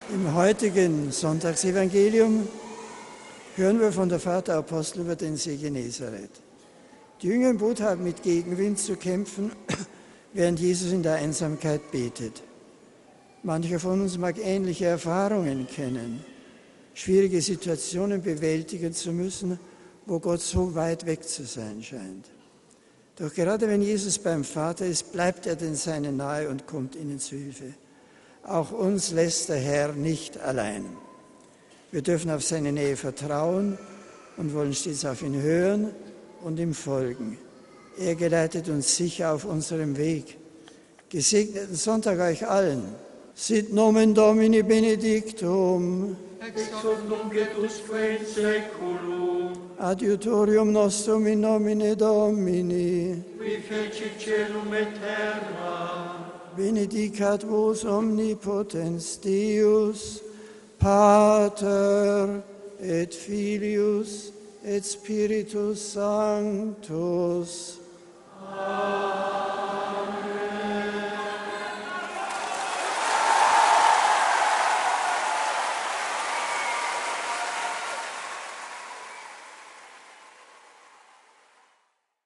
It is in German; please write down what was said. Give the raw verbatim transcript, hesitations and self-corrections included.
Im heutigen Sonntagsevangelium hören wir von der Fahrt der Apostel über den See Genezareth. Die Jünger im Boot haben mit Gegenwind zu kämpfen, während Jesus in der Einsamkeit betet. Mancher von uns mag ähnliche Erfahrungen kennen, schwierige Situationen bewältigen zu müssen, wo Gott so weit weg zu sein scheint. Doch gerade wenn Jesus beim Vater ist, bleibt er den Seinen nahe und kommt ihnen zu Hilfe. Auch uns lässt der Herr nicht allein. Wir dürfen auf seine Nähe vertrauen und wollen stets auf ihn hören und ihm folgen. Er geleitet uns sicher auf unserem Weg. Gesegneten Sonntag euch allen. Sit nomen Domini benedictum. Ex hoc nunc et usque in saeculum. Adiutorium nostrum in nomine Domini. Qui fecit caelum et terra. Benedicat vos omnipotens Deus, Pater et Filius et Spiritus Sanctus. Amen.